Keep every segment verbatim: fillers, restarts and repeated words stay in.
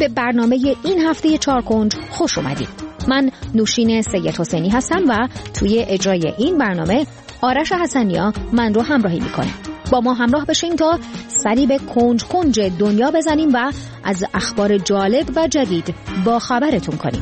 به برنامه این هفته چارکنج خوش اومدید. من نوشین سید حسینی هستم و توی اجرای این برنامه آرش حسنیا من رو همراهی میکنه. با ما همراه بشین تا سری به کنج کنج دنیا بزنیم و از اخبار جالب و جدید با خبرتون کنیم.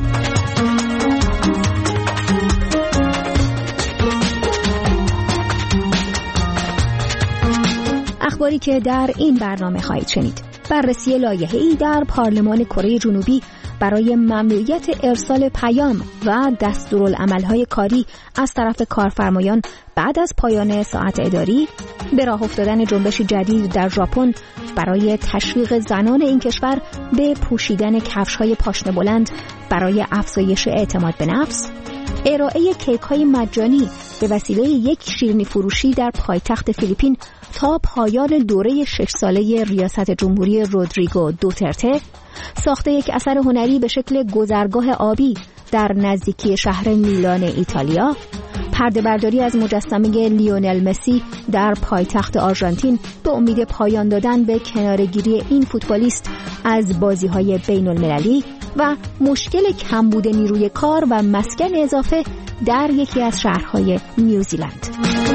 اخباری که در این برنامه خواهید شنید: بررسی لایحه‌ای در پارلمان کره جنوبی برای ممنوعیت ارسال پیام و دستورالعمل‌های کاری از طرف کارفرمایان بعد از پایان ساعت اداری، به راه افتادن جنبش جدید در ژاپن برای تشویق زنان این کشور به پوشیدن کفش‌های پاشنه بلند برای افزایش اعتماد به نفس، ارائه کیک‌های مجانی به وسیله یک شیرینی فروشی در پایتخت فیلیپین تا پایان دوره شش ساله ریاست جمهوری رودریگو دوترته، ساخت یک اثر هنری به شکل گذرگاه آبی در نزدیکی شهر میلان ایتالیا، پرده برداری از مجسمه لیونل مسی در پایتخت آرژانتین به امید پایان دادن به کناره‌گیری این فوتبالیست از بازی‌های بین‌المللی و مشکل کمبود نیروی کار و مسکن اضافه در یکی از شهرهای نیوزیلند.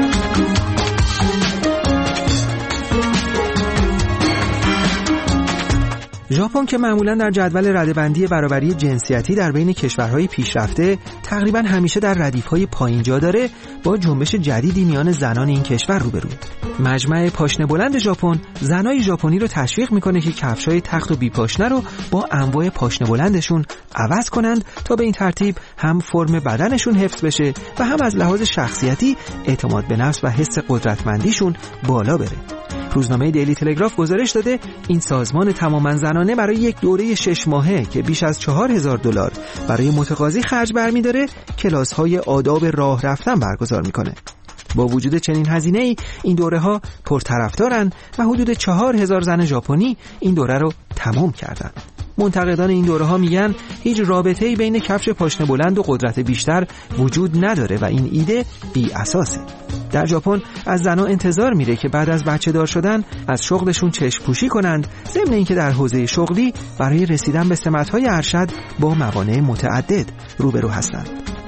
ژاپن که معمولا در جدول رده‌بندی برابری جنسیتی در بین کشورهای پیشرفته تقریبا همیشه در ردیف‌های پایین جا داره، با جنبش جدیدی میان زنان این کشور روبروه. مجمع پاشنه بلند ژاپن زنای ژاپنی رو تشویق میکنه که کفشای تخت و بی پاشنه رو با انواع پاشنه بلندشون عوض کنند تا به این ترتیب هم فرم بدنشون حفظ بشه و هم از لحاظ شخصیتی اعتماد به نفس و حس قدرتمندیشون بالا بره. روزنامه دیلی تلگراف گزارش داده این سازمان تماما زنانه برای یک دوره شش ماهه که بیش از چهار هزار دلار برای متقاضی خرج برمی‌داره کلاس‌های آداب راه رفتن برگزار می‌کنه. با وجود چنین هزینه‌ای این دوره‌ها پرطرفدارن و حدود چهار هزار زن ژاپنی این دوره رو تمام کردن. منتقدان این دوره‌ها میگن هیچ رابطه‌ای بین کفش پاشنه بلند و قدرت بیشتر وجود نداره و این ایده بی اساسه. در ژاپن از زنها انتظار میره که بعد از بچه دار شدن از شغلشون چشم پوشی کنند، ضمن اینکه در حوزه شغلی برای رسیدن به سمت‌های ارشد با موانع متعدد روبرو هستند.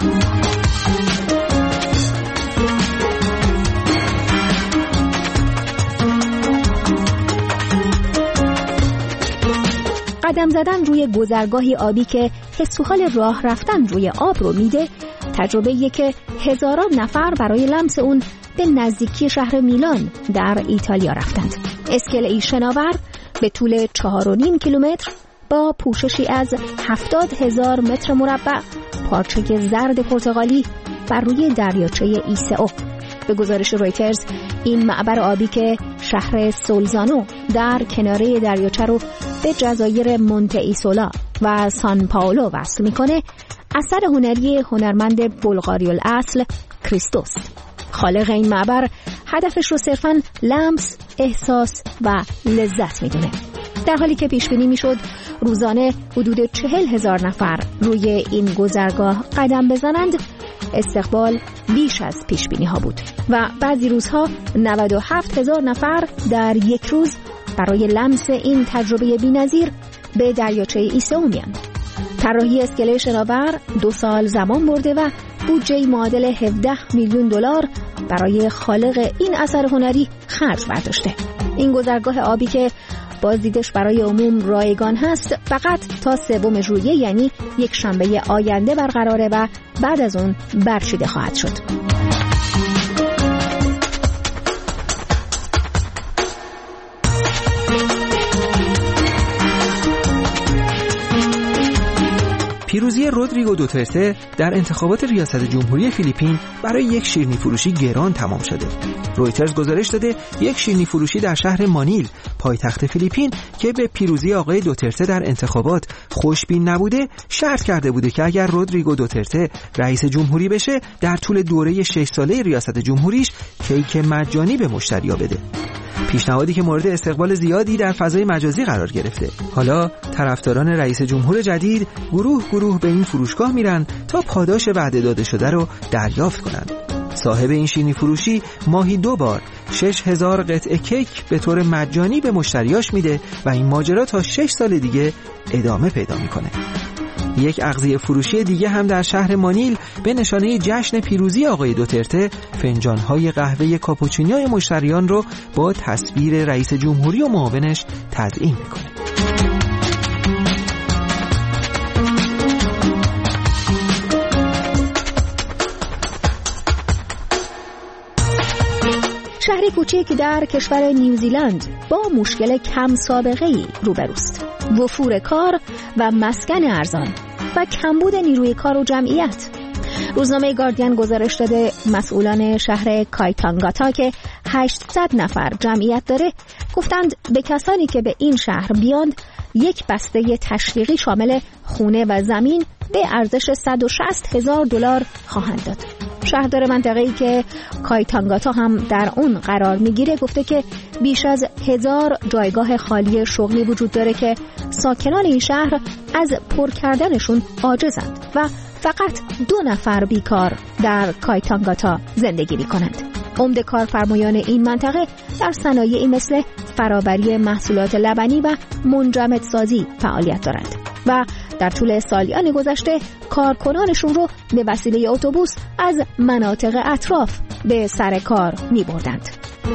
قدم زدن روی گذرگاهی آبی که حس و حال راه رفتن روی آب رو میده، تجربه‌ایه که هزاران نفر برای لمس اون به نزدیکی شهر میلان در ایتالیا رفتند. اسکله‌ای شناور به طول چهار و نیم کیلومتر با پوششی از هفتاد هزار متر مربع پارچه زرد پرتغالی بر روی دریاچه ایسئو. به گزارش رویترز این معبر آبی که شهر سولزانو در کناره دریاچه رو به جزایر مونته ایسولا و سان پائولو وصل میکنه، اثر هنری هنرمند بلغاری الاصل کریستوس. خالق این معبر هدفش رو صرفاً لمس، احساس و لذت میدونه. در حالی که پیش بینی میشد روزانه حدود چهل هزار نفر روی این گذرگاه قدم بزنند، استقبال بیش از پیش بینی ها بود و بعضی روزها نود و هفت هزار نفر در یک روز برای لمس این تجربه بی‌نظیر به دریاچه ایسئو میان. طراحی اسکله شناور دو سال زمان برده و بودجه معادل هفده میلیون دلار برای خالق این اثر هنری خرج برداشته. این گذرگاه آبی که بازدیدش برای عموم رایگان هست فقط تا سوم ژوئیه یعنی یک شنبه آینده برقراره و بعد از اون برچیده خواهد شد. پیروزی رودریگو دوترته در انتخابات ریاست جمهوری فیلیپین برای یک شیرینی فروشی گران تمام شده. رویترز گزارش داده یک شیرینی فروشی در شهر مانیل پایتخت فیلیپین که به پیروزی آقای دوترته در انتخابات خوشبین نبوده، شرط کرده بوده که اگر رودریگو دوترته رئیس جمهوری بشه در طول دوره شش ساله ریاست جمهوریش کیک مجانی به مشتری‌ها بده. پیشنهادی که مورد استقبال زیادی در فضای مجازی قرار گرفته. حالا طرفداران رئیس جمهور جدید گروه گروه به این فروشگاه میرن تا پاداش وعده داده شده رو دریافت کنند. صاحب این شیرینی فروشی ماهی دو بار شش هزار قطعه کیک به طور مجانی به مشتریاش میده و این ماجرا تا شش سال دیگه ادامه پیدا میکنه. یک اغذیه فروشی دیگه هم در شهر مانیل به نشانه جشن پیروزی آقای دوترته فنجان‌های قهوه کاپوچینوی مشتریان رو با تصویر رئیس جمهوری و معاونش تزیین میکنه. شهری کوچک در کشور نیوزیلند با مشکل کم سابقه‌ای روبروست: وفور کار و مسکن ارزان و کمبود نیروی کار و جمعیت. روزنامه گاردین گزارش داده مسئولان شهر کایتانگاتا که هشتصد نفر جمعیت داره گفتند به کسانی که به این شهر بیاند یک بسته تشویقی شامل خونه و زمین به ارزش صد و شصت هزار دلار خواهند داد. شهردار منطقه‌ای که کایتانگاتا هم در اون قرار میگیره گفته که بیش از هزار جایگاه خالی شغلی وجود داره که ساکنان این شهر از پر کردنشون عاجزند و فقط دو نفر بیکار در کایتانگاتا زندگی می‌کنند. عمده کارفرمایان این منطقه در صنایعی مثل فرآوری محصولات لبنی و منجمدسازی فعالیت دارند و در طول سالیان گذشته کارکنانشون رو به وسیله اتوبوس از مناطق اطراف به سر کار می بردند.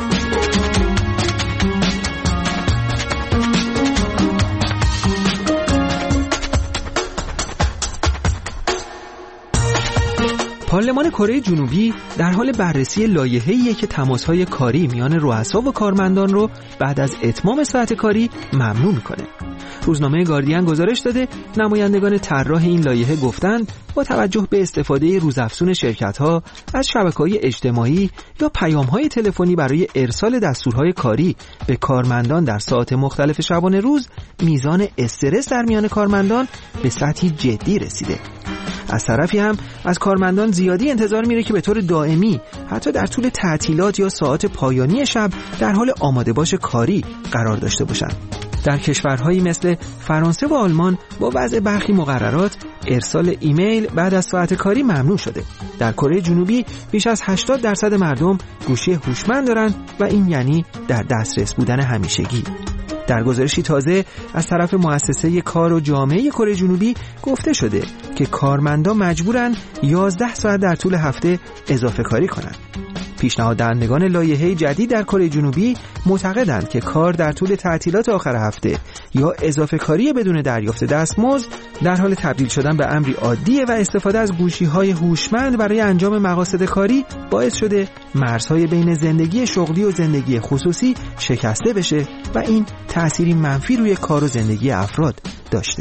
پارلمان کره جنوبی در حال بررسی لایحه‌ایه که تماس‌های کاری میان رؤسا و کارمندان رو بعد از اتمام ساعت کاری ممنوع میکنه. روزنامه گاردین گزارش داده نمایندگان طراح این لایحه گفتند با توجه به استفاده روزافزون شرکت‌ها از شبکه‌های اجتماعی یا پیام‌های تلفنی برای ارسال دستورهای کاری به کارمندان در ساعات مختلف شبانه روز، میزان استرس در میان کارمندان به سطحی جدی رسیده. از طرفی هم از کارمندان زیادی انتظار میره که به طور دائمی حتی در طول تعطیلات یا ساعات پایانی شب در حال آماده باش کاری قرار داشته باشند. در کشورهایی مثل فرانسه و آلمان با وضع برخی مقررات ارسال ایمیل بعد از ساعت کاری ممنوع شده. در کره جنوبی بیش از هشتاد درصد مردم گوشی هوشمند دارند و این یعنی در دسترس بودن همیشگی. در گزارشی تازه از طرف مؤسسه کار و جامعه کره جنوبی گفته شده که کارمندان مجبورن یازده ساعت در طول هفته اضافه کاری کنند. پیشنهاد دهندگان لایحه جدید در کره جنوبی معتقدند که کار در طول تعطیلات آخر هفته یا اضافه کاری بدون دریافت دستمزد در حال تبدیل شدن به امری عادیه و استفاده از گوشی‌های هوشمند برای انجام مقاصد کاری باعث شده مرزهای بین زندگی شغلی و زندگی خصوصی شکسته بشه و این تأثیری منفی روی کار و زندگی افراد داشته.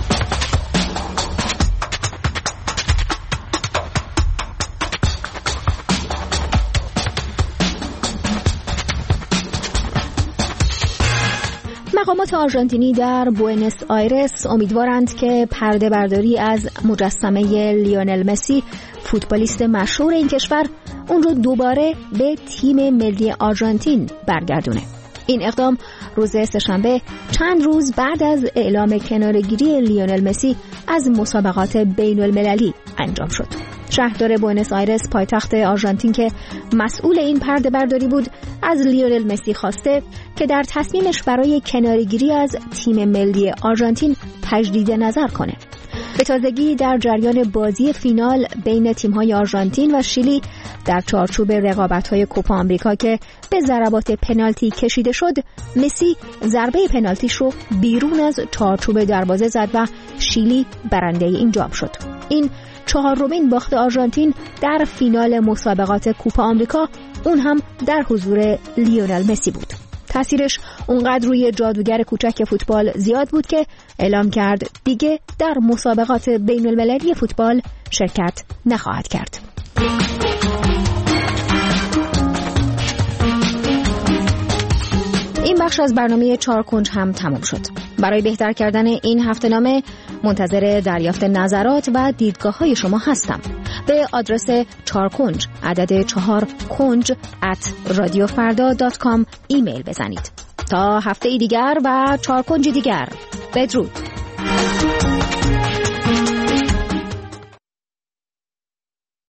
مقامات آرژانتینی در بوئنوس آیرس امیدوارند که پرده برداری از مجسمه لیونل مسی، فوتبالیست مشهور این کشور، اون رو دوباره به تیم ملی آرژانتین برگردونه. این اقدام روز سه‌شنبه چند روز بعد از اعلام کناره‌گیری لیونل مسی از مسابقات بین المللی انجام شد. شهردار بوئنوس آیرس پایتخت آرژانتین که مسئول این پرده برداری بود از لیونل مسی خواسته که در تصمیمش برای کناره‌گیری از تیم ملی آرژانتین تجدید نظر کنه. به تازگی در جریان بازی فینال بین تیم‌های آرژانتین و شیلی در چارچوب رقابت‌های کوپا آمریکا که به ضربات پنالتی کشیده شد، مسی ضربه پنالتیش رو بیرون از چارچوب دروازه زد و شیلی برنده این جام شد. این چهارمین باخت آرژانتین در فینال مسابقات کوپا آمریکا، اون هم در حضور لیونل مسی بود. تأثیرش اونقدر روی جادوگر کوچک فوتبال زیاد بود که اعلام کرد دیگه در مسابقات بین المللی فوتبال شرکت نخواهد کرد. این بخش از برنامه چهار کنج هم تمام شد. برای بهتر کردن این هفته‌نامه منتظر دریافت نظرات و دیدگاه‌های شما هستم. به آدرس چهار کنج عدد چهار کنج ات رادیو فردا دات کام ایمیل بزنید. تا هفته دیگر و چهار کنج دیگر، بدرود.